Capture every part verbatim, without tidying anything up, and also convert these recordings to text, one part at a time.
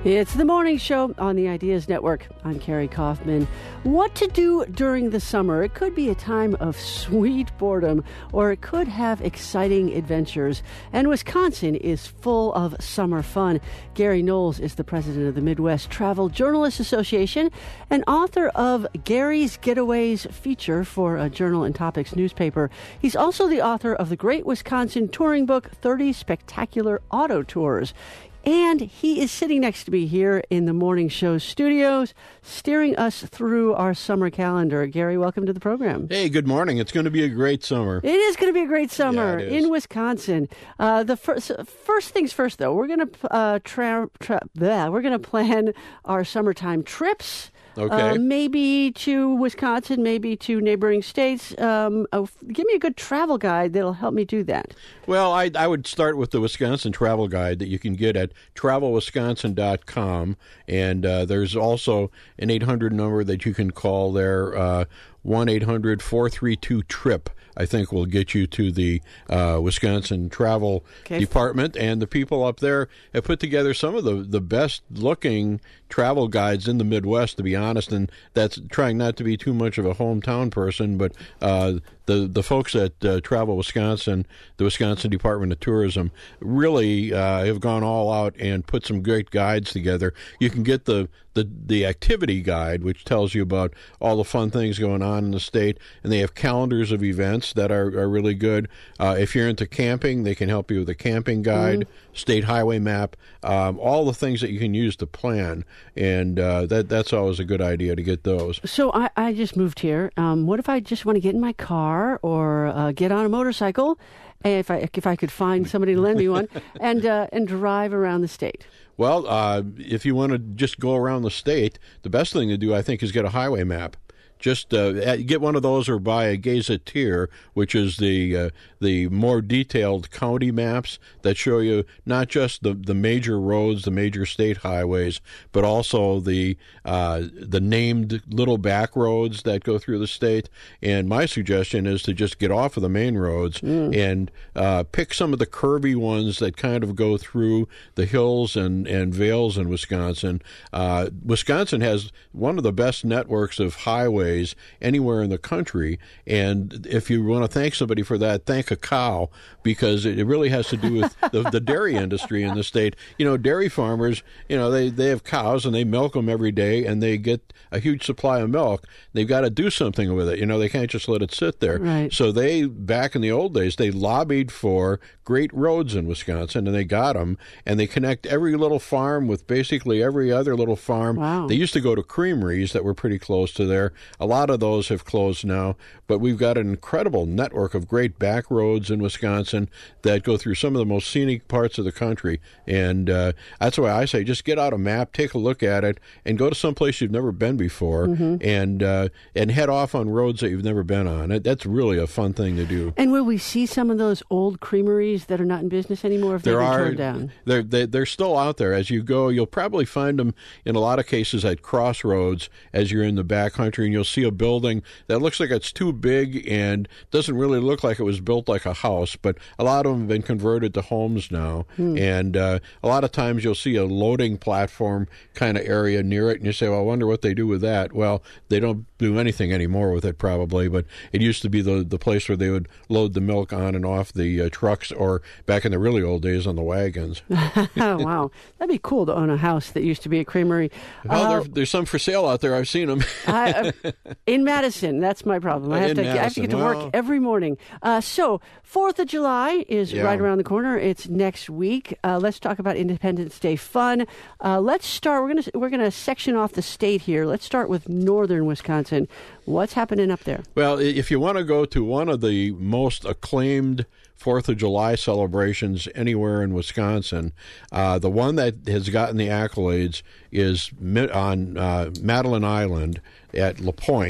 It's the morning show on the Ideas Network. I'm Carrie Kaufman. What to do during the summer? It could be a time of sweet boredom, or it could have exciting adventures. And Wisconsin is full of summer fun. Gary Knowles is the president of the Midwest Travel Journalists Association and author of Gary's Getaways feature for a Journal and Topics newspaper. He's also the author of the Great Wisconsin Touring Book, thirty Spectacular Auto Tours. And he is sitting next to me here in the morning show studios, steering us through our summer calendar. Gary, welcome to the program. Hey, good morning. It's going to be a great summer. It is going to be a great summer yeah, in Wisconsin. Uh, the first, first things first, though, we're going to uh, tra- tra- bleh, we're going to plan our summertime trips. Okay. Uh, maybe to Wisconsin, maybe to neighboring states. Um, uh, give me a good travel guide that'll help me do that. Well, I, I would start with the Wisconsin Travel Guide that you can get at travel wisconsin dot com. And uh, there's also an eight hundred number that you can call there, uh, one eight hundred four three two TRIP. I think will get you to the uh, Wisconsin Travel okay. Department. And the people up there have put together some of the, the best-looking travel guides in the Midwest, to be honest. And that's trying not to be too much of a hometown person, but uh, the, the folks at uh, Travel Wisconsin, the Wisconsin Department of Tourism, really uh, have gone all out and put some great guides together. You can get the, the, the activity guide, which tells you about all the fun things going on in the state, and they have calendars of events that are, are really good. Uh, if you're into camping, they can help you with a camping guide, mm-hmm. state highway map, um, all the things that you can use to plan. And uh, that that's always a good idea to get those. So I, I just moved here. Um, what if I just want to get in my car or uh, get on a motorcycle, if I if I could find somebody to lend me one, and uh, and drive around the state? Well, uh, if you want to just go around the state, the best thing to do, I think, is get a highway map. Just uh, get one of those or buy a gazetteer, which is the uh, the more detailed county maps that show you not just the, the major roads, the major state highways, but also the uh, the named little back roads that go through the state. And my suggestion is to just get off of the main roads mm. and uh, pick some of the curvy ones that kind of go through the hills and, and vales in Wisconsin. Uh, Wisconsin has one of the best networks of highways anywhere in the country, and if you want to thank somebody for that, thank a cow, because it really has to do with the, the dairy industry in the state. You know, dairy farmers, you know, they, they have cows and they milk them every day, and they get a huge supply of milk. They've got to do something with it. You know, they can't just let it sit there. Right. So they, back in the old days, they lobbied for great roads in Wisconsin, and they got them, and they connect every little farm with basically every other little farm. Wow. They used to go to creameries that were pretty close to there. A lot of those have closed now, but we've got an incredible network of great back roads in Wisconsin that go through some of the most scenic parts of the country. And uh, that's why I say just get out a map, take a look at it, and go to some place you've never been before, mm-hmm. and uh, and head off on roads that you've never been on. That's really a fun thing to do. And will we see some of those old creameries that are not in business anymore if they've been torn down? They're, they're, they're still out there. As you go, you'll probably find them in a lot of cases at crossroads as you're in the backcountry, and you'll see a building that looks like it's too big and doesn't really look like it was built like a house, but a lot of them have been converted to homes now. Hmm. And uh, a lot of times you'll see a loading platform kind of area near it, and you say, well, I wonder what they do with that. Well, they don't do anything anymore with it probably, but it used to be the, the place where they would load the milk on and off the uh, trucks, or back in the really old days on the wagons. Oh, wow. That'd be cool to own a house that used to be a creamery. Well, uh, there, there's some for sale out there. I've seen them. I, uh, in Madison, that's my problem. I have, in to, Madison, I have to get to well, work every morning. Uh, so, fourth of July is yeah. right around the corner. It's next week. Uh, let's talk about Independence Day fun. Uh, let's start. We're gonna we're gonna section off the state here. Let's start with northern Wisconsin. What's happening up there? Well, if you want to go to one of the most acclaimed Fourth of July celebrations anywhere in Wisconsin, uh, the one that has gotten the accolades is on uh, Madeline Island at La Pointe,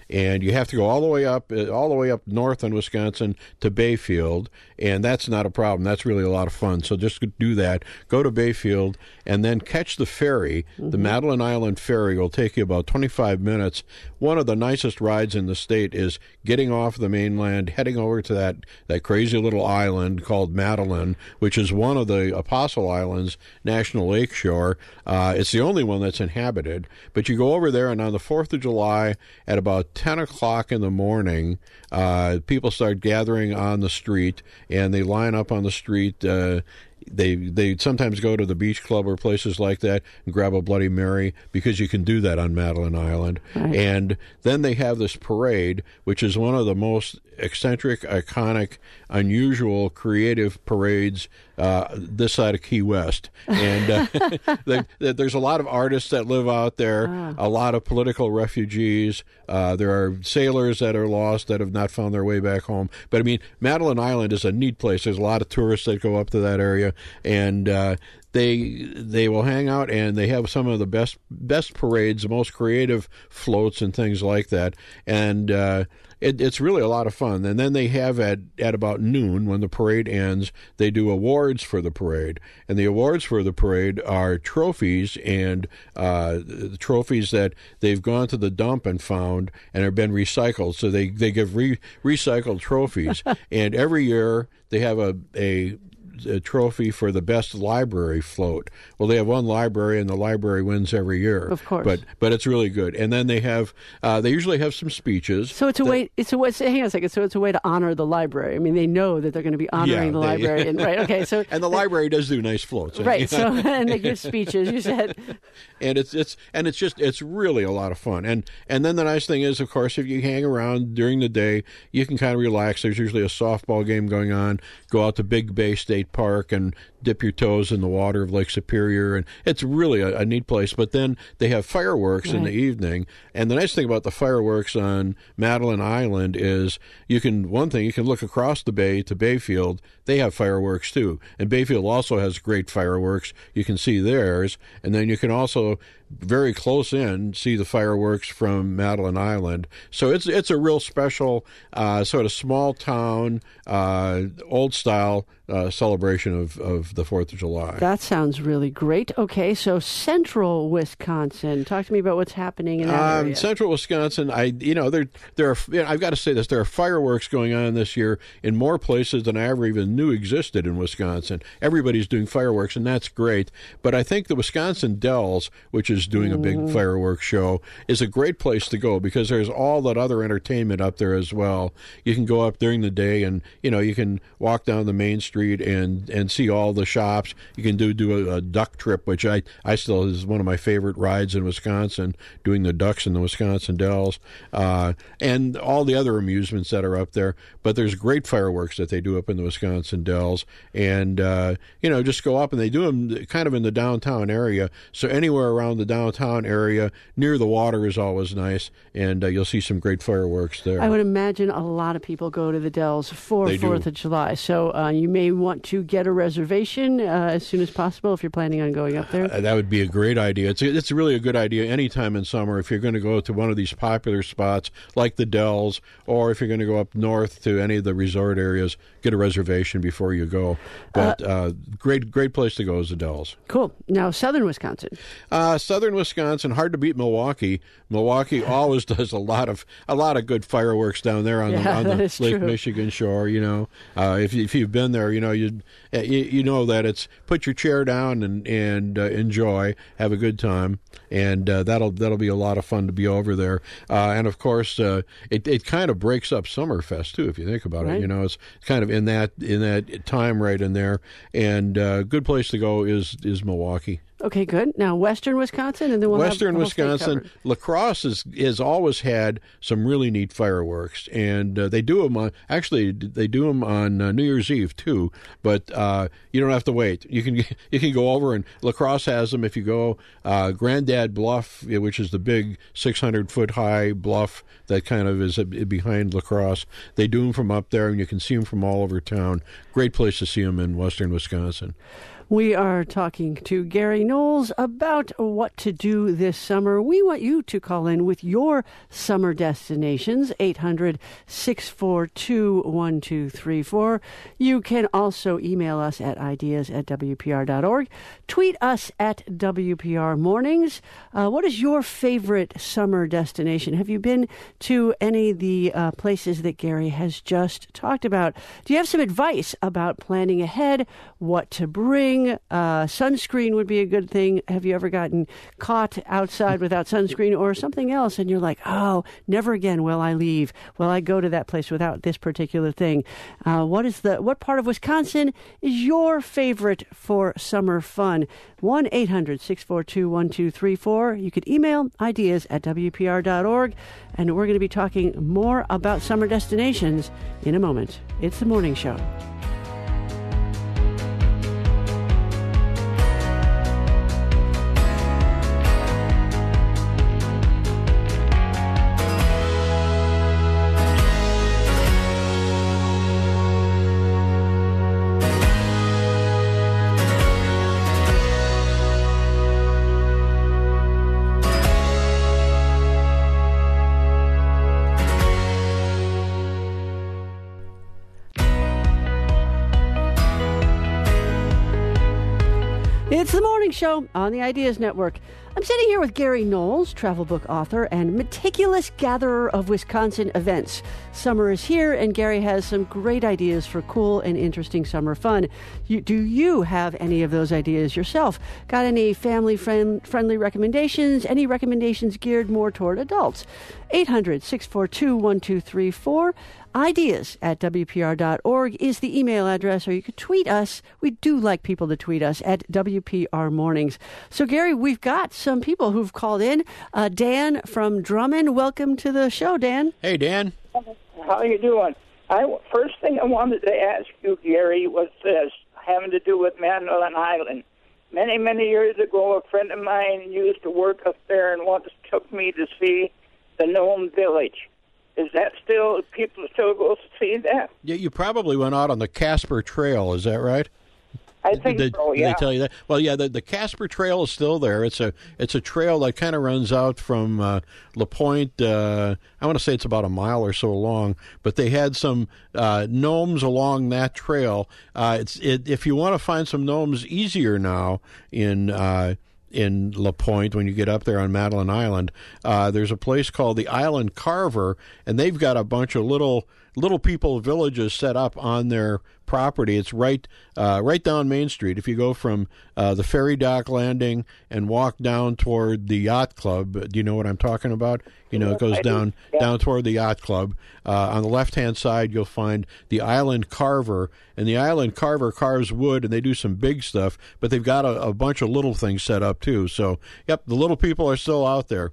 and you have to go all the way up, uh, all the way up north in Wisconsin to Bayfield, and that's not a problem. That's really a lot of fun. So just do that. Go to Bayfield, and then catch the ferry. Mm-hmm. The Madeline Island Ferry will take you about twenty-five minutes. One of the nicest rides in the state is getting off the mainland, heading over to that, that crazy little island called Madeline, which is one of the Apostle Islands, National Lake Shore. Uh, it's the only one that's inhabited. But you go over there, and on the fourth of July at about ten o'clock in the morning, uh, people start gathering on the street, and they line up on the street. Uh, They they sometimes go to the beach club or places like that and grab a Bloody Mary, because you can do that on Madeline Island. Right. And then they have this parade, which is one of the most eccentric, iconic, unusual, creative parades uh, this side of Key West. And uh, they, there's a lot of artists that live out there, ah. a lot of political refugees. Uh, there are sailors that are lost that have not found their way back home. But, I mean, Madeline Island is a neat place. There's a lot of tourists that go up to that area. And uh, they they will hang out, and they have some of the best best parades, the most creative floats and things like that. And uh, it, it's really a lot of fun. And then they have at, at about noon, when the parade ends, they do awards for the parade. And the awards for the parade are trophies, and uh, the trophies that they've gone to the dump and found and have been recycled. So they, they give re, recycled trophies. And every year they have a a a trophy for the best library float. Well, they have one library, and the library wins every year. Of course, but but it's really good. And then they have uh, they usually have some speeches. So it's a that, way. It's a way. Hang on a second. So it's a way to honor the library. I mean, they know that they're going to be honoring yeah, the they, library, and right. Okay, so and the library does do nice floats, right? So and they give speeches. You said, and it's it's and it's just it's really a lot of fun. And and then the nice thing is, of course, if you hang around during the day, you can kind of relax. There's usually a softball game going on. Go out to Big Bay State Park and dip your toes in the water of Lake Superior, and it's really a, a neat place. But then they have fireworks right. in the evening, and the nice thing about the fireworks on Madeline Island is you can, one thing, you can look across the bay to Bayfield. They have fireworks too, and Bayfield also has great fireworks. You can see theirs, and then you can also very close in see the fireworks from Madeline Island. So it's it's a real special uh, sort of small town, uh, old style uh, celebration of, of the fourth of July. That sounds really great. Okay, so central Wisconsin. Talk to me about what's happening in that um, area. Central Wisconsin, I you know there there are you know, I've got to say this, there are fireworks going on this year in more places than I ever even knew existed in Wisconsin. Everybody's doing fireworks, and that's great. But I think the Wisconsin Dells, which is doing a big mm-hmm. fireworks show, is a great place to go, because there's all that other entertainment up there as well. You can go up during the day, and you know you can walk down the main street and, and see all the shops. You can do do a, a duck trip, which I, I still is one of my favorite rides in Wisconsin, doing the ducks in the Wisconsin Dells, uh, and all the other amusements that are up there. But there's great fireworks that they do up in the Wisconsin Dells, and uh, you know just go up, and they do them kind of in the downtown area. So anywhere around the downtown area near the water is always nice, and uh, you'll see some great fireworks there. I would imagine a lot of people go to the Dells for fourth of July, so uh, you may want to get a reservation uh, as soon as possible if you're planning on going up there. Uh, that would be a great idea. It's a, it's really a good idea anytime in summer if you're going to go to one of these popular spots like the Dells, or if you're going to go up north to any of the resort areas, get a reservation before you go. But uh, uh, great great place to go is the Dells. Cool. Now, southern Wisconsin. Uh, southern Wisconsin, hard to beat Milwaukee. Milwaukee always does a lot of a lot of good fireworks down there on yeah, the, on the Lake true. Michigan shore. You know, uh, if you, if you've been there, you know you you know that it's put your chair down and and uh, enjoy, have a good time, and uh, that'll that'll be a lot of fun to be over there. Uh, and of course, uh, it it kind of breaks up Summerfest too, if you think about right. it. You know, it's kind of in that in that time right in there, and a uh, good place to go is is Milwaukee. Okay, good. Now, western Wisconsin, and then we'll Western have the whole Wisconsin, La Crosse has, has always had some really neat fireworks, and uh, they do them on, actually, they do them on uh, New Year's Eve, too, but uh, you don't have to wait. You can you can go over, and La Crosse has them if you go. Uh, Grandad Bluff, which is the big six hundred foot high bluff that kind of is behind La Crosse, they do them from up there, and you can see them from all over town. Great place to see them in western Wisconsin. We are talking to Gary Knowles about what to do this summer. We want you to call in with your summer destinations, eight hundred, six four two, one two three four. You can also email us at ideas at w p r dot org. Tweet us at W P R Mornings. Uh, what is your favorite summer destination? Have you been to any of the uh, places that Gary has just talked about? Do you have some advice about planning ahead, what to bring? Uh, sunscreen would be a good thing. Have you ever gotten caught outside without sunscreen or something else and you're like, oh, never again will I leave. Will I go to that place without this particular thing? Uh, what is the what part of Wisconsin is your favorite for summer fun? one eight hundred, six four two, one two three four. You could email ideas at w p r dot org. And we're going to be talking more about summer destinations in a moment. It's the Morning Show. It's the Morning Show on the Ideas Network. I'm sitting here with Gary Knowles, travel book author and meticulous gatherer of Wisconsin events. Summer is here, and Gary has some great ideas for cool and interesting summer fun. You, do you have any of those ideas yourself? Got any family friend, friendly recommendations? Any recommendations geared more toward adults? eight hundred, six four two, one two three four. Ideas at w p r dot org is the email address, or you could tweet us. We do like people to tweet us at W P R Mornings. So, Gary, we've got some people who've called in. Uh, Dan from Drummond, welcome to the show, Dan. Hey, Dan. How are you doing? I, first thing I wanted to ask you, Gary, was this, having to do with Madeline Island. Many, many years ago, a friend of mine used to work up there and once took me to see the Nome Village. Is that still, people still go to see that? Yeah, you probably went out on the Casper Trail, is that right? I think did, so, yeah. Did they tell you that? Well, yeah, the, the Casper Trail is still there. It's a it's a trail that kind of runs out from uh, La Pointe. Uh, I want to say it's about a mile or so long, but they had some uh, gnomes along that trail. Uh, it's it, if you want to find some gnomes easier now in uh, in La Pointe when you get up there on Madeline Island, uh, there's a place called the Island Carver, and they've got a bunch of little little people villages set up on their property. It's right uh, right down Main Street. If you go from uh, the ferry dock landing and walk down toward the yacht club, do you know what I'm talking about? You know, it goes down yeah. down toward the yacht club. Uh, on the left-hand side, you'll find the Island Carver, and the Island Carver carves wood, and they do some big stuff, but they've got a, a bunch of little things set up, too. So, yep, the little people are still out there.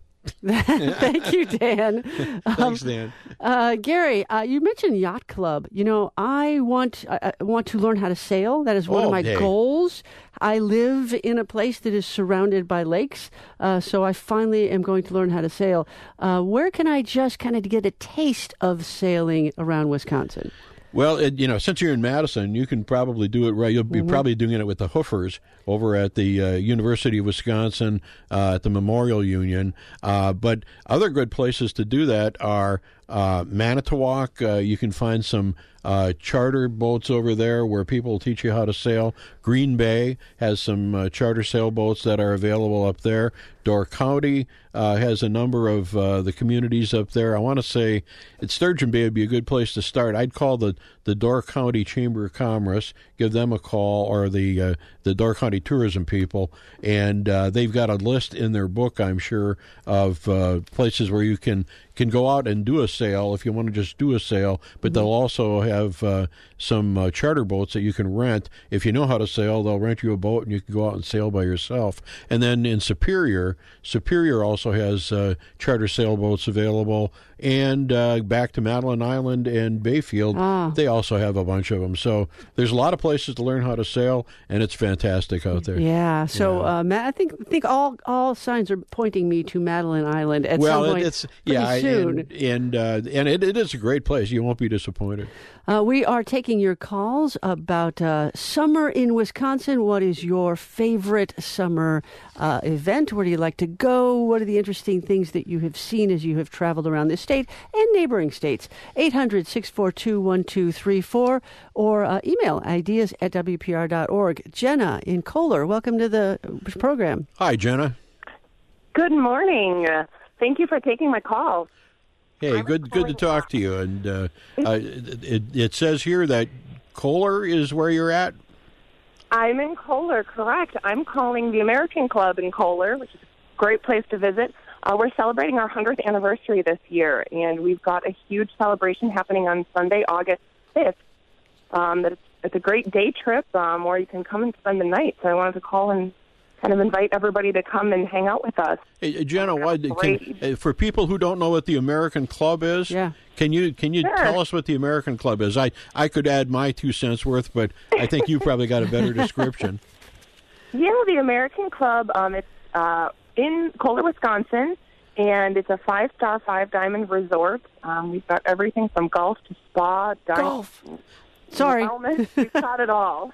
Thank you, Dan. Thanks, Dan. Um, uh, Gary, uh, you mentioned yacht club. You know, I want I want to learn how to sail. That is one oh, of my hey. goals. I live in a place that is surrounded by lakes, uh, so I finally am going to learn how to sail. Uh, where can I just kind of get a taste of sailing around Wisconsin? Well, it, you know, since you're in Madison, you can probably do it right. You'll be mm-hmm. probably doing it with the Hoofers over at the uh, University of Wisconsin uh, at the Memorial Union. Uh, but other good places to do that are uh, Manitowoc. Uh, you can find some uh, charter boats over there where people will teach you how to sail. Green Bay has some uh, charter sailboats that are available up there. Door County uh, has a number of uh, the communities up there. I want to say it's Sturgeon Bay would be a good place to start. I'd call the, the Door County Chamber of Commerce, give them a call, or the uh, the Door County tourism people, and uh, they've got a list in their book, I'm sure, of uh, places where you can can go out and do a sail if you want to just do a sail, but they'll also have uh, some uh, charter boats that you can rent. If you know how to sail, they'll rent you a boat and you can go out and sail by yourself. And then in Superior, Superior also has uh, charter sailboats available, and uh, back to Madeline Island and Bayfield, ah. they also have a bunch of them. So there's a lot of places to learn how to sail, and it's fantastic out there. Yeah. So yeah. Uh, Ma- I think I think all all signs are pointing me to Madeline Island at well, some point. It's, pretty yeah, soon. and, and uh, uh, and it, it is a great place. You won't be disappointed. Uh, we are taking your calls about uh, summer in Wisconsin. What is your favorite summer uh, event? Where do you like to go? What are the interesting things that you have seen as you have traveled around this state and neighboring states? eight hundred, six four two, one two three four or uh, email ideas at w p r dot org. Jenna in Kohler, welcome to the program. Hi, Jenna. Good morning. Uh, thank you for taking my call. Hey, good good to talk to you. And uh, uh, it, it says here that Kohler is where you're at? I'm in Kohler, correct. I'm calling the American Club in Kohler, which is a great place to visit. Uh, we're celebrating our hundredth anniversary this year, and we've got a huge celebration happening on Sunday, August fifth. Um, that it's, it's a great day trip um, where you can come and spend the night. So I wanted to call and kind of invite everybody to come and hang out with us. Hey, Jenna, why, can, for people who don't know what the American Club is, yeah. can you can you sure. tell us what the American Club is? I, I could add my two cents worth, but I think you probably got a better description. Yeah, the American Club, um, it's uh, in Kohler, Wisconsin, and it's a five-star, five-diamond resort. Um, we've got everything from golf to spa, dining, golf. Sorry. wellness. We've got it all.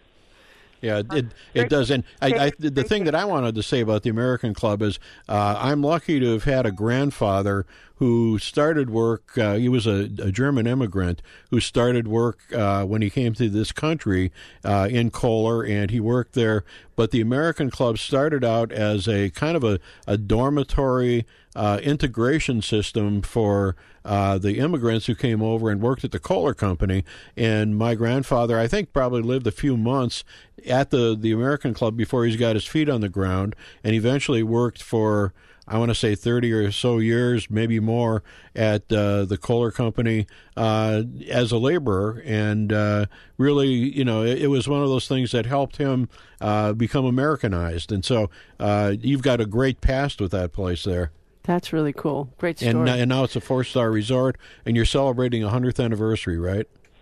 Yeah, it it does. And I, I, the thing that I wanted to say about the American Club is uh, I'm lucky to have had a grandfather who started work. Uh, he was a, a German immigrant who started work uh, when he came to this country uh, in Kohler, and he worked there. But the American Club started out as a kind of a, a dormitory uh, integration system for uh, the immigrants who came over and worked at the Kohler Company. And my grandfather, I think, probably lived a few months at the, the American Club before he's got his feet on the ground, and eventually worked for, I want to say thirty or so years, maybe more, at uh, the Kohler Company uh, as a laborer. And uh, really, you know, it, it was one of those things that helped him uh, become Americanized. And so uh, you've got a great past with that place there. That's really cool. Great story. And, and now it's a four-star resort, and you're celebrating a hundredth anniversary, right?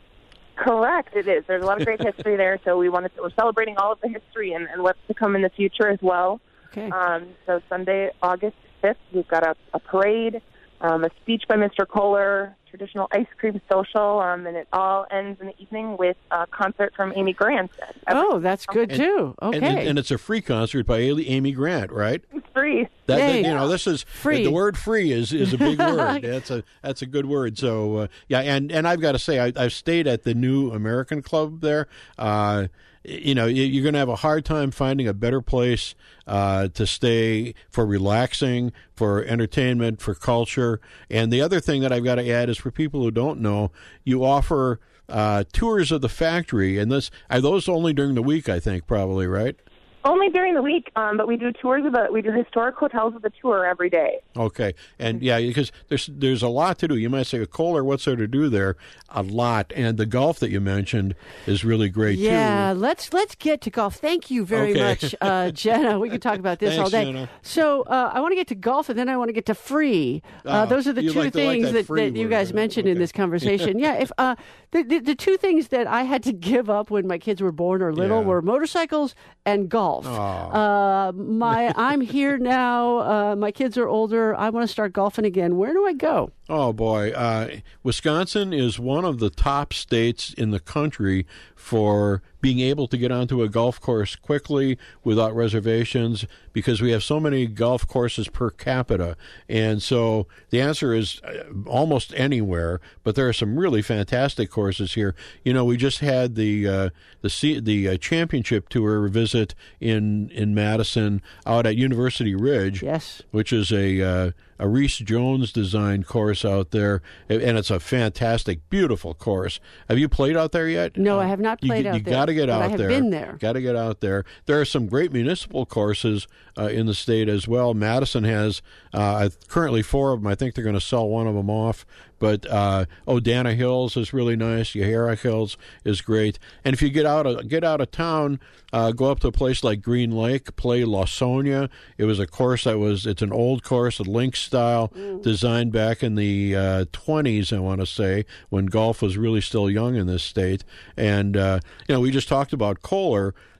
Correct, it is. There's a lot of great history there, so we wanted to, we're celebrating all of the history and, and what's to come in the future as well. Okay. Um, so Sunday, August fifth, we've got a, a parade, um, a speech by Mister Kohler, traditional ice cream social, um, and it all ends in the evening with a concert from Amy Grant. Oh, that's good, and, too. Okay. And, and it's a free concert by Amy Grant, right? It's free. That, that, Yay. you know, this is Free. The word "free" is, is a big word. That's a that's a good word. So uh, yeah, and, and I've got to say, I, I've stayed at the new American Club there. Uh, you know, you're going to have a hard time finding a better place uh, to stay for relaxing, for entertainment, for culture. And the other thing that I've got to add is for people who don't know, you offer uh, tours of the factory, and this are those only during the week, I think, probably, right? Only during the week, um, but we do tours of the we do historic hotels with a tour every day. Okay, and yeah, because there's there's a lot to do. You might say, Kohler, what's there to do there? A lot, and the golf that you mentioned is really great yeah, too. Yeah, let's let's get to golf. Thank you very okay. much, uh, Jenna. We could talk about this Thanks, all day. Jenna. So uh, I want to get to golf, and then I want to get to free. Uh, Oh, those are the you two like to like things that that, free that you word, guys huh? mentioned Okay. in this conversation. yeah, if uh, the, the the two things that I had to give up when my kids were born or little Yeah. were motorcycles and golf. Aw. Uh, my I'm here now. Uh, my kids are older. I want to start golfing again. Where do I go? Oh, boy. Uh, Wisconsin is one of the top states in the country for being able to get onto a golf course quickly without reservations because we have so many golf courses per capita. And so the answer is uh, almost anywhere, but there are some really fantastic courses here. You know, we just had the uh, the C- the uh, championship tour visit in, in Madison out at University Ridge, Yes. which is a uh, a Reese Jones designed course out there, and it's a fantastic, beautiful course. Have you played out there yet? No, I have not You- played you, out you there, got to get but out I have there. been there. Got to get out there. There are some great municipal courses uh, in the state as well. Madison has uh, currently four of them. I think they're going to sell one of them off. But uh, Odana Hills is really nice. Yahara Hills is great. And if you get out of get out of town, uh, go up to a place like Green Lake, play Lawsonia. It was a course that was it's an old course, a link style, Mm. designed back in the uh, twenties. I want to say when golf was really still young in this state. And uh, you know, we just talked about Kohler.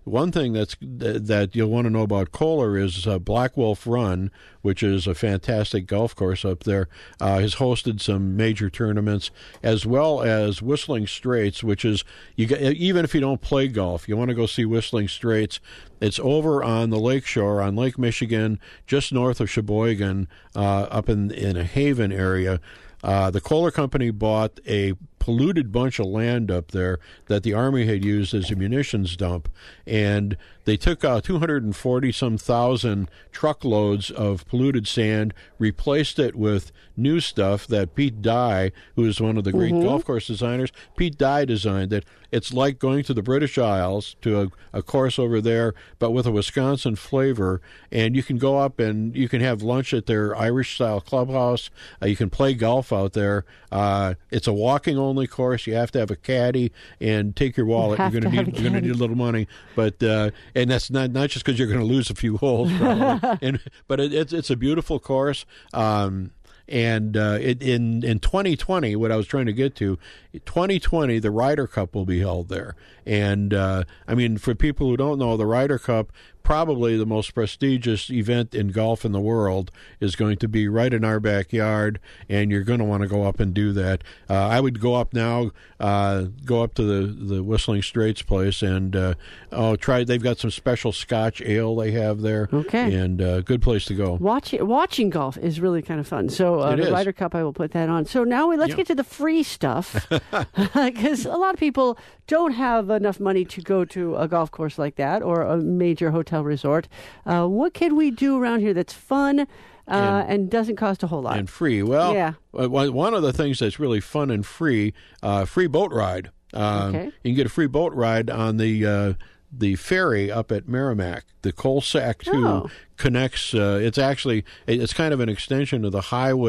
one thing that's that you'll want to know about Kohler is uh, Black Wolf Run, which is a fantastic golf course up there. Uh, has hosted some major tournaments, as well as Whistling Straits, which is you get, even if you don't play golf, you want to go see Whistling Straits. It's over on the lakeshore on Lake Michigan, just north of Sheboygan, uh, up in in a Haven area. Uh, the Kohler Company bought a polluted bunch of land up there that the Army had used as a munitions dump, and they took out two hundred forty some thousand truckloads of polluted sand, replaced it with new stuff that Pete Dye, who is one of the great mm-hmm. golf course designers, Pete Dye designed it. It's like going to the British Isles, to a, a course over there, but with a Wisconsin flavor, and you can go up and you can have lunch at their Irish-style clubhouse. Uh, you can play golf out there. Uh, it's a walking-only course. You have to have a caddy and take your wallet. You you're going to need you're going to need a little money, but uh, and that's not not just because you're going to lose a few holes, probably. and but it, it's it's a beautiful course. Um, And uh, it, in in twenty twenty, what I was trying to get to, twenty twenty, the Ryder Cup will be held there. And, uh, I mean, for people who don't know, the Ryder Cup, probably the most prestigious event in golf in the world, is going to be right in our backyard, and you're going to want to go up and do that. Uh, I would go up now, uh, go up to the, the Whistling Straits place, and uh, oh, try. They've got some special Scotch ale they have there. Okay. And uh, good place to go. Watching, watching golf is really kind of fun. So uh, the is. Ryder Cup, I will put that on. So now we, let's yeah. get to the free stuff, because a lot of people don't have enough money to go to a golf course like that or a major hotel resort. Uh, what can we do around here that's fun uh, and, and doesn't cost a whole lot? And free. Well, yeah. one of the things that's really fun and free, uh, free boat ride. Um, okay. You can get a free boat ride on the uh, the ferry up at Merrimack. The Colsack two oh. connects. Uh, it's actually it's kind of an extension of the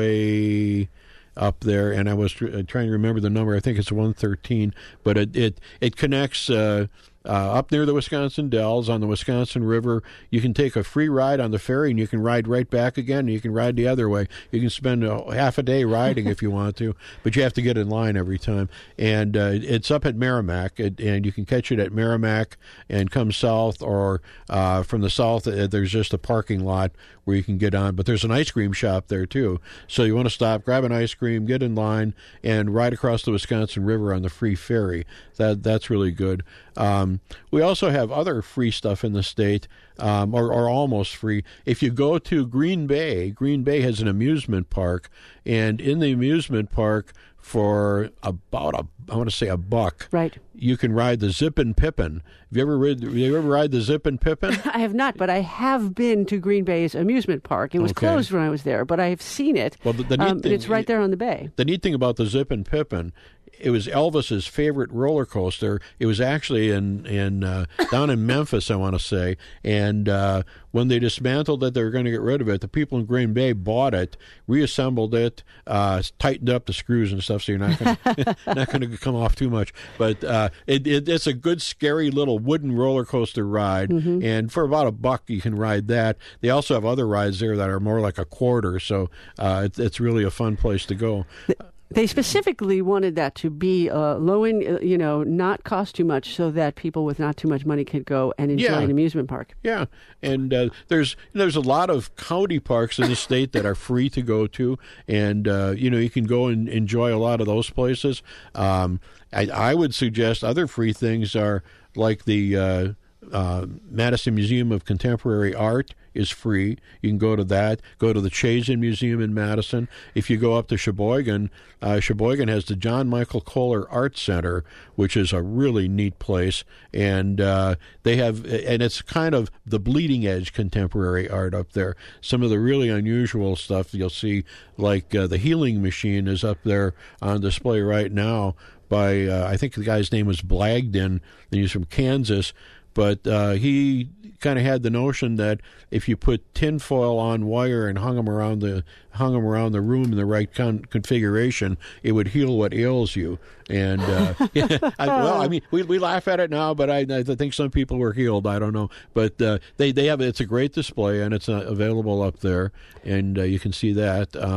highway up there, and I was tr- trying to remember the number. I think it's one thirteen, but it it, it connects uh, uh, up near the Wisconsin Dells on the Wisconsin River. You can take a free ride on the ferry, and you can ride right back again, and you can ride the other way. You can spend a, half a day riding if you want to, but you have to get in line every time. And uh, it's up at Merrimack, it, and you can catch it at Merrimack and come south, or uh, from the south, uh, there's just a parking lot where you can get on. But there's an ice cream shop there, too. So you want to stop, grab an ice cream, get in line, and ride across the Wisconsin River on the free ferry. That That's really good. Um, we also have other free stuff in the state, um, or, or almost free. If you go to Green Bay, Green Bay has an amusement park, and in the amusement park, for about a, I want to say a buck, right, you can ride the Zippin' Pippin. Have you ever read? Have you ever ride the Zippin' Pippin? I have not, but I have been to Green Bay's amusement park. It was okay. closed when I was there, but I have seen it. Well, the, the neat um, thing, it's right there on the bay. The neat thing about the Zippin' Pippin, it was Elvis's favorite roller coaster. It was actually in in uh, down in Memphis, I want to say. And uh, when they dismantled it, they were going to get rid of it. The people in Green Bay bought it, reassembled it, uh, tightened up the screws and stuff, so you're not gonna, not going to come off too much. But uh, it, it, it's a good, scary little wooden roller coaster ride. Mm-hmm. And for about a buck, you can ride that. They also have other rides there that are more like a quarter. So uh, it, it's really a fun place to go. They specifically wanted that to be uh, low in, uh, you know, not cost too much, so that people with not too much money could go and enjoy yeah. an amusement park. Yeah, and uh, there's there's a lot of county parks in the state that are free to go to, and uh, you know you can go and enjoy a lot of those places. Um, I, I would suggest other free things are like the uh, uh, Madison Museum of Contemporary Art is free. You can go to that. Go to the Chazen Museum in Madison. If you go up to Sheboygan, uh, Sheboygan has the John Michael Kohler Art Center, which is a really neat place, and uh, they have, and it's kind of the bleeding edge contemporary art up there. Some of the really unusual stuff you'll see, like uh, the Healing Machine, is up there on display right now by uh, I think the guy's name was Blagden, and he's from Kansas. But uh, he kind of had the notion that if you put tinfoil on wire and hung them around the hung them around the room in the right con- configuration, it would heal what ails you. And uh, yeah, I, well, I mean, we we laugh at it now, but I, I think some people were healed. I don't know, but uh, they they have it's a great display, and it's uh, available up there, and uh, you can see that. Um,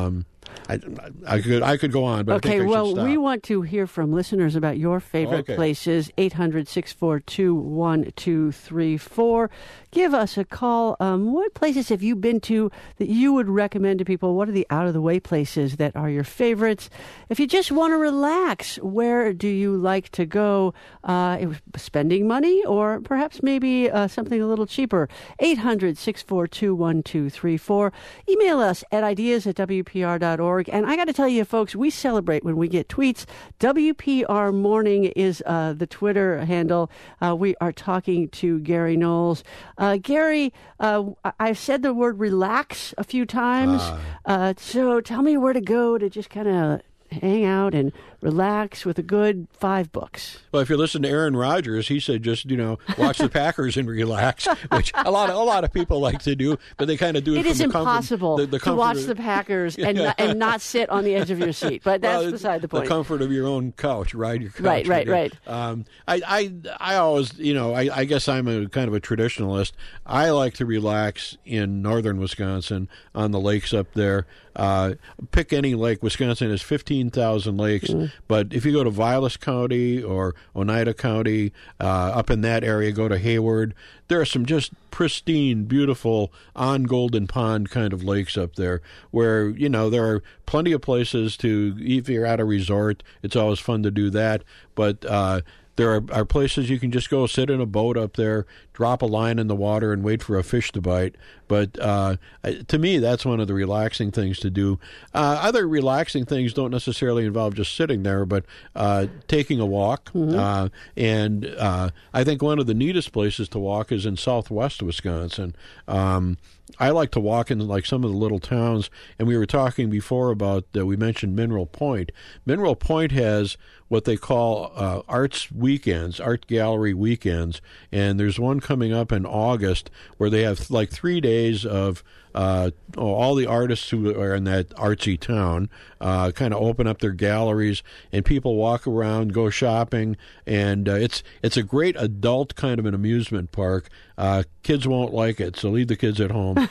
I, I could I could go on, but okay, I think I well, should stop. we want to hear from listeners about your favorite Okay. places. eight hundred, six four two, one two three four. Give us a call. Um, what places have you been to that you would recommend to people? What are the out-of-the-way places that are your favorites? If you just want to relax, where do you like to go? Uh, it was spending money or perhaps maybe uh, something a little cheaper. eight hundred, six four two, one two three four. Email us at ideas at w p r dot org. And I got to tell you, folks, we celebrate when we get tweets. W P R Morning is uh, the Twitter handle. Uh, we are talking to Gary Knowles. Uh, Gary, uh, I- I've said the word relax a few times. Ah. Uh, so tell me where to go to just kind of hang out and relax with a good five books. Well, if you listen to Aaron Rodgers, he said just, you know, watch the Packers and relax, which a lot of, a lot of people like to do, but they kind of do it, It from is the comfort- impossible the, the to comfort watch of- the Packers and not, and not sit on the edge of your seat. But that's Well, beside the point. The comfort of your own couch, ride your couch. Right, right, again. right. Um, I, I, I always, you know, I, I guess I'm a kind of a traditionalist. I like to relax in northern Wisconsin on the lakes up there. Uh, pick any lake. Wisconsin has fifteen thousand lakes, mm. but if you go to Vilas County or Oneida County, uh, up in that area, go to Hayward. There are some just pristine, beautiful, on Golden Pond kind of lakes up there where, you know, there are plenty of places to, if you're at a resort, it's always fun to do that. But uh, there are, are places you can just go sit in a boat up there, drop a line in the water, and wait for a fish to bite. But uh, to me, that's one of the relaxing things to do. Uh, other relaxing things don't necessarily involve just sitting there, but uh, taking a walk. Mm-hmm. Uh, and uh, I think one of the neatest places to walk is in southwest Wisconsin. Um, I like to walk in like some of the little towns, and we were talking before about, uh, we mentioned Mineral Point. Mineral Point has what they call uh, arts weekends, art gallery weekends, and there's one coming up in August where they have like three days of uh, all the artists who are in that artsy town uh, kind of open up their galleries, and people walk around, go shopping, and uh, it's it's a great adult kind of an amusement park. Uh, kids won't like it, so leave the kids at home.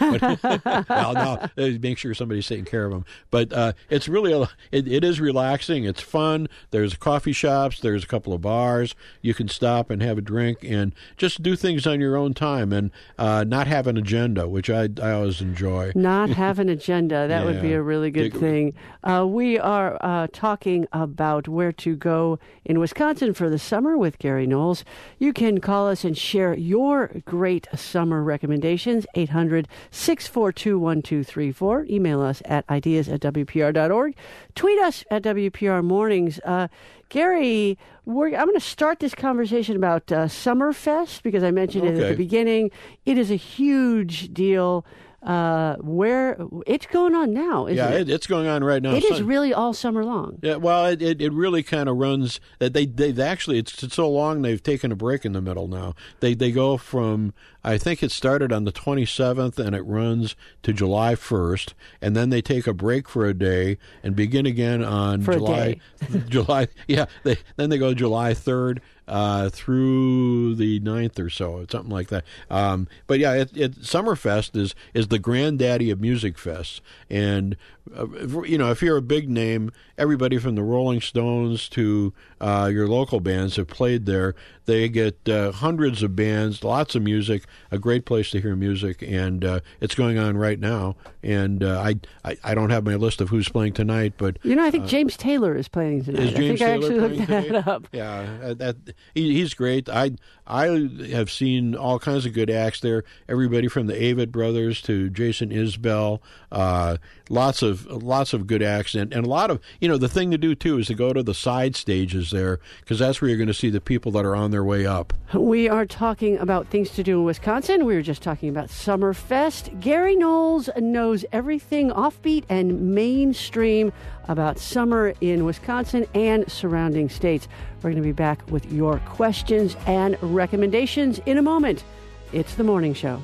well, no, make sure somebody's taking care of them. But uh, it's really a, it, it is relaxing. It's fun. There's coffee shops. There's a couple of bars. You can stop and have a drink and just do things on your own time and uh, not have an agenda, which I I always enjoy. Not have an agenda. That Yeah. would be a really good Dig- thing. Uh, we are uh, talking about where to go in Wisconsin for the summer with Gary Knowles. You can call us and share your great summer recommendations. eight hundred, six four two, one two three four. Email us at ideas at w p r dot org. Tweet us at W P R Mornings. Uh, Gary, we're, I'm going to start this conversation about uh, Summerfest because I mentioned it at Okay. the beginning. It is a huge deal. Uh, where it's going on now, isn't Yeah, it? it, it's going on right now. It is Sun- really all summer long. Yeah, well, it, it, it really kind of runs. That they they've actually it's, it's so long they've taken a break in the middle now. They they go from I think it started on the twenty-seventh and it runs to July first, and then they take a break for a day and begin again on For a July day. July. Yeah, they then they go July third. Uh, through the ninth or so, something like that. Um, but yeah, it, it, Summerfest is is the granddaddy of music fests, and uh, you know, if you're a big name, everybody from the Rolling Stones to uh, your local bands have played there. They get uh, hundreds of bands, lots of music, a great place to hear music, and uh, it's going on right now. And uh, I, I I don't have my list of who's playing tonight, but You know, I think James Taylor is playing tonight. is James I think I Taylor actually playing looked that today? up. Yeah, uh, that he, he's great. I I have seen all kinds of good acts there. Everybody from the Avett Brothers to Jason Isbell. Uh, lots of lots of good acts, and, and a lot of you know the thing to do too is to go to the side stages there because that's where you're going to see the people that are on their way up. We are talking about things to do in Wisconsin. We were just talking about Summerfest. Gary Knowles knows everything offbeat and mainstream about summer in Wisconsin and surrounding states. We're going to be back with your questions and recommendations in a moment. It's The Morning Show.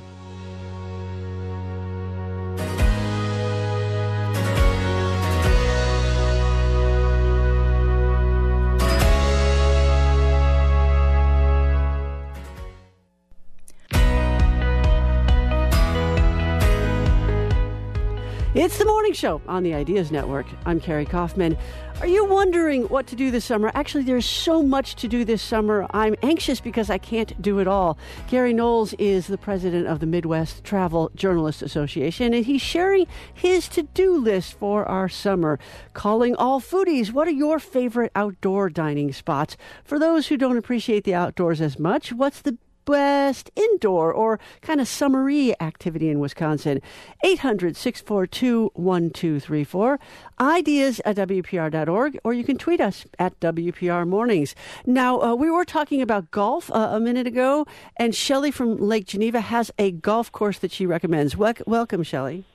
It's the morning show on the Ideas Network. I'm Carrie Kaufman. Are you wondering what to do this summer? Actually, there's so much to do this summer. I'm anxious because I can't do it all. Gary Knowles is the president of the Midwest Travel Journalists Association, and he's sharing his to-do list for our summer. Calling all foodies, what are your favorite outdoor dining spots? For those who don't appreciate the outdoors as much, what's the best indoor or kind of summery activity in Wisconsin? eight hundred, six four two, one two three four. Ideas at W P R dot org, or you can tweet us at W P R Mornings. Now, uh, we were talking about golf uh, a minute ago, and Shelley from Lake Geneva has a golf course that she recommends. Wel- welcome, Shelley.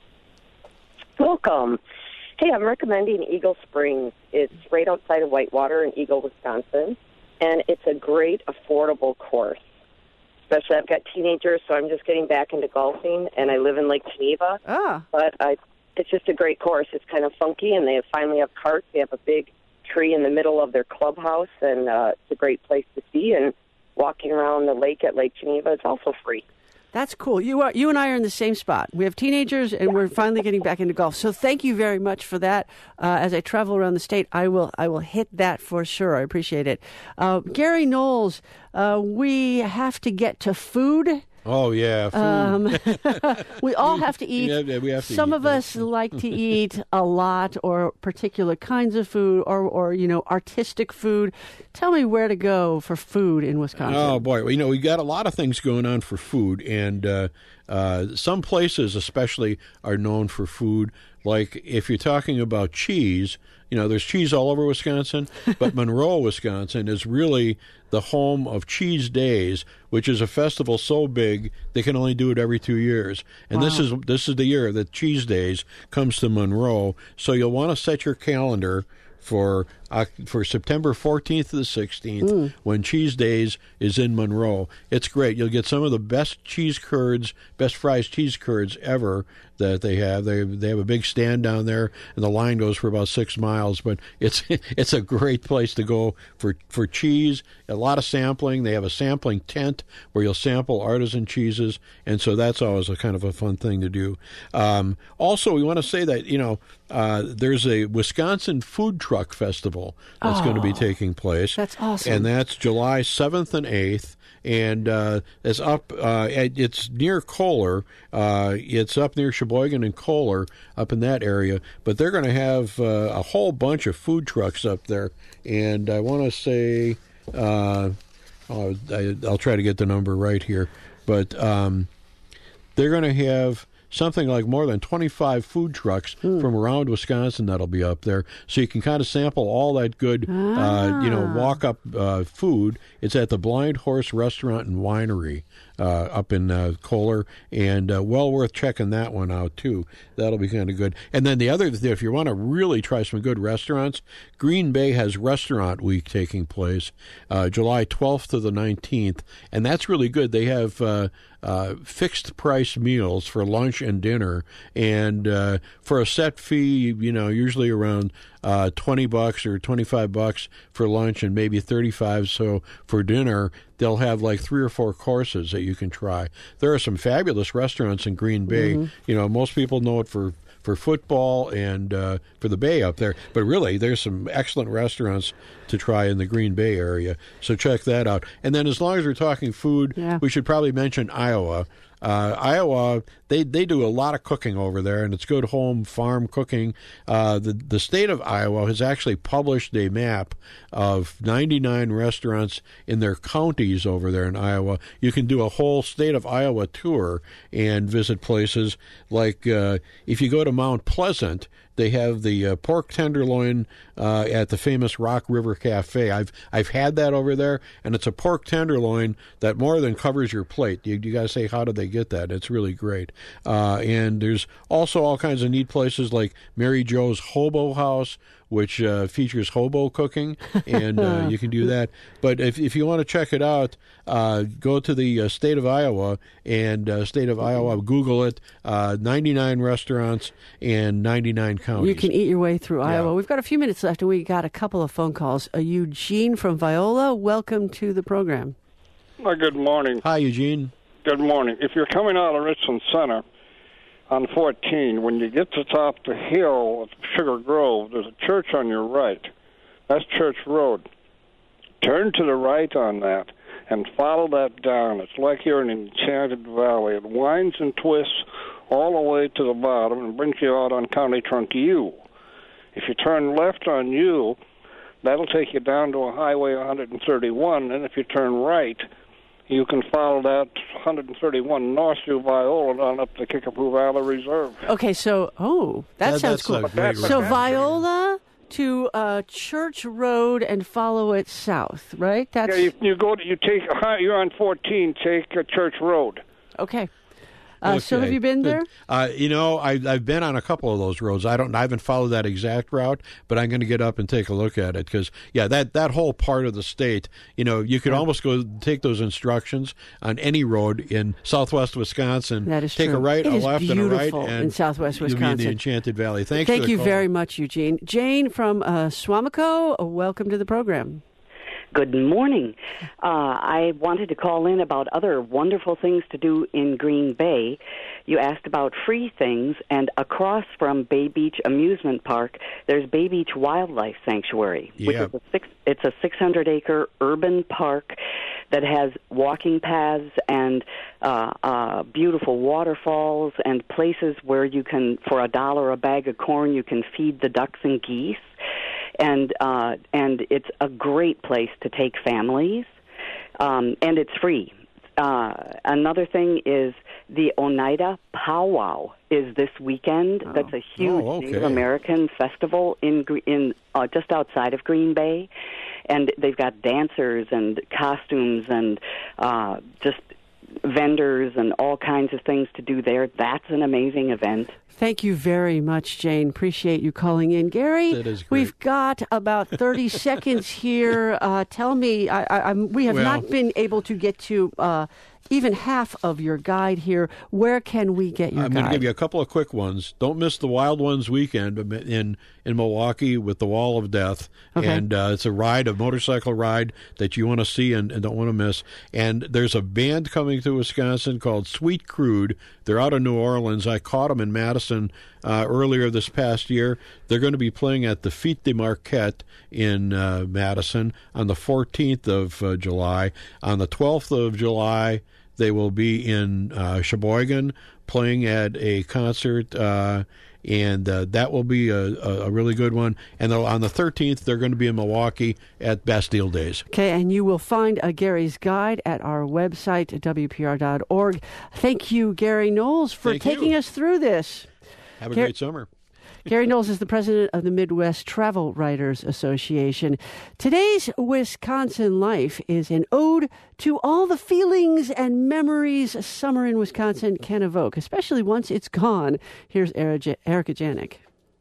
Welcome. Hey, I'm recommending Eagle Springs. It's right outside of Whitewater in Eagle, Wisconsin, and it's a great, affordable course. Especially, I've got teenagers, so I'm just getting back into golfing, and I live in Lake Geneva. Ah. But I, it's just a great course. It's kind of funky, and they finally have carts. They have a big tree in the middle of their clubhouse, and uh, it's a great place to see. And walking around the lake at Lake Geneva is also free. That's cool. You are you and I are in the same spot. We have teenagers, and we're finally getting back into golf. So thank you very much for that. Uh, as I travel around the state, I will I will hit that for sure. I appreciate it. Uh, Gary Knowles, uh, we have to get to food. Oh, yeah. Food. Um, we all have to eat. Yeah, we have to Some eat, of us like to eat a lot, or particular kinds of food, or, or, you know, artistic food. Tell me where to go for food in Wisconsin. Oh, boy. You know, we got a lot of things going on for food, and uh, uh, some places especially are known for food. Like if you're talking about cheese, you know, there's cheese all over Wisconsin, but Monroe, Wisconsin is really the home of Cheese Days, which is a festival so big they can only do it every two years. And Wow. this is this is the year that Cheese Days comes to Monroe. So you'll want to set your calendar for uh, for September fourteenth to the sixteenth mm. when Cheese Days is in Monroe. It's great. You'll get some of the best cheese curds, best fries cheese curds ever that they have. They they have a big stand down there, and the line goes for about six miles. But it's it's a great place to go for, for cheese. A lot of sampling. They have a sampling tent where you'll sample artisan cheeses, and so that's always a kind of a fun thing to do. Um, also, we want to say that, you know, uh, there's a Wisconsin Food Truck Festival that's oh, going to be taking place. That's awesome. And that's July seventh and eighth. And uh, it's up. Uh, it's near Kohler. Uh, it's up near Sheboygan and Kohler, up in that area. But they're going to have uh, a whole bunch of food trucks up there. And I want to say, uh, oh, I, I'll try to get the number right here. But um, they're going to have something like more than twenty-five food trucks mm. from around Wisconsin that'll be up there. So you can kind of sample all that good, ah. uh, you know, walk-up uh, food. It's at the Blind Horse Restaurant and Winery uh, up in uh, Kohler, and uh, well worth checking that one out, too. That'll be kind of good. And then the other, if you want to really try some good restaurants, Green Bay has Restaurant Week taking place uh, July twelfth to the nineteenth, and that's really good. They have uh, uh, fixed price meals for lunch and dinner, and uh, for a set fee, you know, usually around uh, twenty bucks or twenty-five bucks for lunch, and maybe thirty-five so for dinner. They'll have like three or four courses that you can try. There are some fabulous restaurants in Green Bay. Mm-hmm. You know, most people know it for for football and uh, for the Bay up there, but really there's some excellent restaurants to try in the Green Bay area. So check that out. And then as long as we're talking food, yeah. we should probably mention Iowa. Uh, Iowa, they, they do a lot of cooking over there, and it's good home farm cooking. Uh, the, the state of Iowa has actually published a map of ninety-nine restaurants in their counties over there in Iowa. You can do a whole state of Iowa tour and visit places like uh, if you go to Mount Pleasant, they have the uh, pork tenderloin uh, at the famous Rock River Cafe. I've I've had that over there, and it's a pork tenderloin that more than covers your plate. You, you got to say, how did they get that? It's really great. Uh, and there's also all kinds of neat places like Mary Jo's Hobo House, which uh, features hobo cooking, and uh, you can do that. But if if you want to check it out, uh, go to the uh, state of Iowa, and uh, state of Iowa, Google it, uh, ninety-nine restaurants and ninety-nine counties. You can eat your way through yeah. Iowa. We've got a few minutes left, and we got a couple of phone calls. Uh, Eugene from Viola, welcome to the program. Uh, good morning. Hi, Eugene. Good morning. If you're coming out of Richland Center, on fourteen, when you get to the top of the hill of Sugar Grove, there's a church on your right. That's Church Road. Turn to the right on that and follow that down. It's like you're in an enchanted valley. It winds and twists all the way to the bottom and brings you out on County Trunk U. If you turn left on U, that'll take you down to a Highway one thirty-one, and if you turn right, you can follow that one thirty-one north through Viola on up to Kickapoo Valley Reserve. Okay, so, oh, that, That- sounds that's cool. a great So route. Viola to uh, Church Road and follow it south, right? That's Yeah, you, you go to, you take, you're on fourteen, take uh, Church Road. okay. Uh, So have Okay. you been there? Uh, you know, I, I've been on a couple of those roads. I don't. I haven't followed that exact route, but I'm going to get up and take a look at it because, yeah, that, that whole part of the state, you know, you could almost go take those instructions on any road in southwest Wisconsin. That is take true. a right, It a is left, and a right, beautiful and in southwest you'll be in Wisconsin. the Enchanted Valley. Thanks. Thank for the you call. very much, Eugene. Jane from uh, Swamico, uh, welcome to the program. Good morning. Uh, I wanted to call in about other wonderful things to do in Green Bay. You asked about free things, and across from Bay Beach Amusement Park, there's Bay Beach Wildlife Sanctuary, which Yeah. is a six, it's a six hundred acre urban park that has walking paths and uh, uh, beautiful waterfalls and places where you can, for a dollar a bag of corn, you can feed the ducks and geese. And uh, and it's a great place to take families, um, and it's free. Uh, another thing is the Oneida Powwow is this weekend. Oh. That's a huge Oh, okay. Native American festival in Gre- in uh, just outside of Green Bay, and they've got dancers and costumes and uh, just vendors and all kinds of things to do there. That's an amazing event. Thank you very much, Jane. Appreciate you calling in. Gary, That is great. we've got about thirty seconds here. Uh, tell me, I, I, I'm, we have Well- not been able to get to uh, even half of your guide here. Where can we get your I'm guide? going to give you a couple of quick ones. Don't miss the Wild Ones weekend in in Milwaukee with the Wall of Death, Okay. and uh, it's a ride, a motorcycle ride that you want to see and, and don't want to miss. And there's a band coming to Wisconsin called Sweet Crude. They're out of New Orleans. I caught them in Madison uh, earlier this past year. They're going to be playing at the Fête de Marquette in uh, Madison on the fourteenth of uh, July. On the twelfth of July, they will be in uh, Sheboygan playing at a concert, uh, and uh, that will be a, a, a really good one. And they'll- on the thirteenth, they're going to be in Milwaukee at Bastille Days. Okay, and you will find uh, Gary's guide at our website, W P R dot org. Thank you, Gary Knowles, for Thank taking you. us through this. Have a Gar- great summer. Gary Knowles is the president of the Midwest Travel Writers Association. Today's Wisconsin Life is an ode to all the feelings and memories summer in Wisconsin can evoke, especially once it's gone. Here's Erica Erica Janik.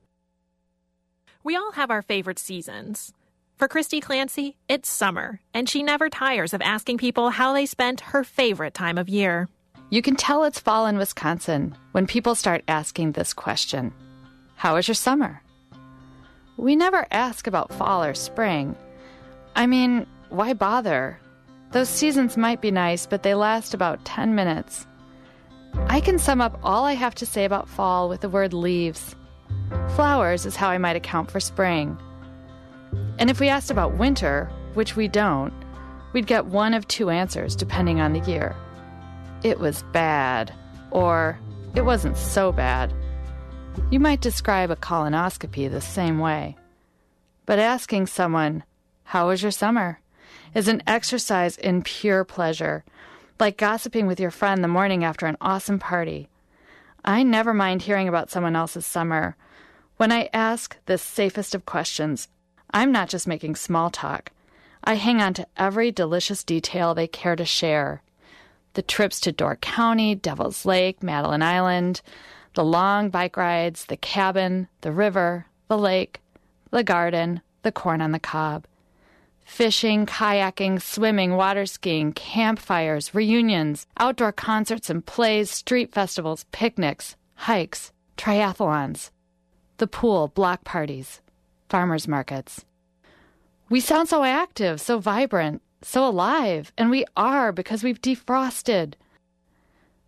We all have our favorite seasons. For Christy Clancy, it's summer, and she never tires of asking people how they spent her favorite time of year. You can tell it's fall in Wisconsin when people start asking this question. How was your summer? We never ask about fall or spring. I mean, why bother? Those seasons might be nice, but they last about ten minutes. I can sum up all I have to say about fall with the word leaves. Flowers is how I might account for spring. And if we asked about winter, which we don't, we'd get one of two answers depending on the year. It was bad, or it wasn't so bad. You might describe a colonoscopy the same way. But asking someone, how was your summer, is an exercise in pure pleasure, like gossiping with your friend the morning after an awesome party. I never mind hearing about someone else's summer. When I ask this safest of questions, I'm not just making small talk. I hang on to every delicious detail they care to share. The trips to Door County, Devil's Lake, Madeline Island, the long bike rides, the cabin, the river, the lake, the garden, the corn on the cob. Fishing, kayaking, swimming, water skiing, campfires, reunions, outdoor concerts and plays, street festivals, picnics, hikes, triathlons, the pool, block parties, farmers markets. We sound so active, so vibrant, so alive, and we are because we've defrosted.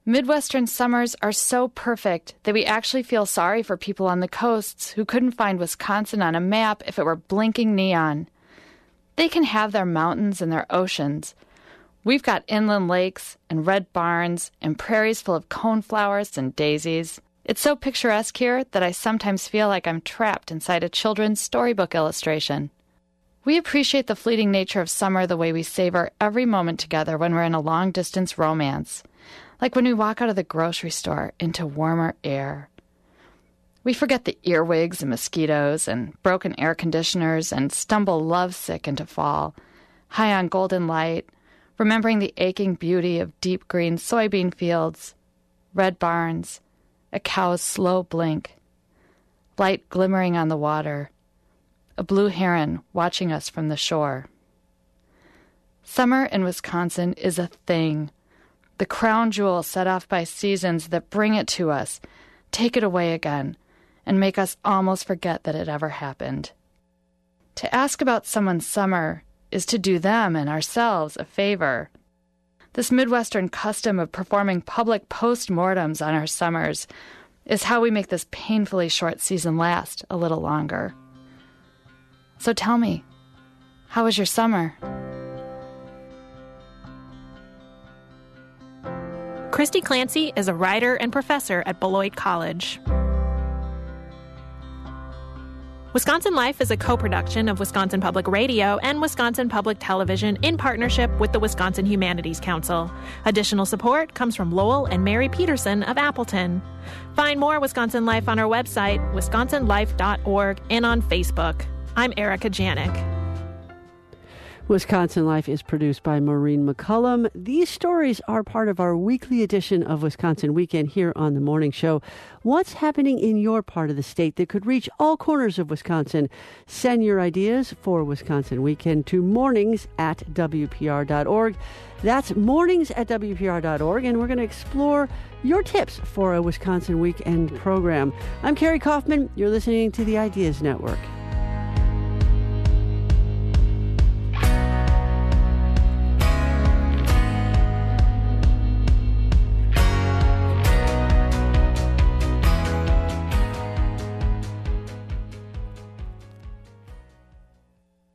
Midwestern summers are so perfect that we actually feel sorry for people on the coasts who couldn't find Wisconsin on a map if it were blinking neon. They can have their mountains and their oceans. We've got inland lakes and red barns and prairies full of coneflowers and daisies. It's so picturesque here that I sometimes feel like I'm trapped inside a children's storybook illustration. We appreciate the fleeting nature of summer the way we savor every moment together when we're in a long-distance romance, like when we walk out of the grocery store into warmer air. We forget the earwigs and mosquitoes and broken air conditioners and stumble lovesick into fall, high on golden light, remembering the aching beauty of deep green soybean fields, red barns, a cow's slow blink, light glimmering on the water, a blue heron watching us from the shore. Summer in Wisconsin is a thing, the crown jewel set off by seasons that bring it to us, take it away again, and make us almost forget that it ever happened. To ask about someone's summer is to do them and ourselves a favor. This Midwestern custom of performing public post-mortems on our summers is how we make this painfully short season last a little longer. So tell me, how was your summer? Christy Clancy is a writer and professor at Beloit College. Wisconsin Life is a co-production of Wisconsin Public Radio and Wisconsin Public Television in partnership with the Wisconsin Humanities Council. Additional support comes from Lowell and Mary Peterson of Appleton. Find more Wisconsin Life on our website, wisconsin life dot org, and on Facebook. I'm Erica Janik. Wisconsin Life is produced by Maureen McCullum. These stories are part of our weekly edition of Wisconsin Weekend here on the Morning Show. What's happening in your part of the state that could reach all corners of Wisconsin? Send your ideas for Wisconsin Weekend to mornings at W P R dot org. That's mornings at W P R dot org, and we're going to explore your tips for a Wisconsin Weekend program. I'm Carrie Kaufman. You're listening to the Ideas Network.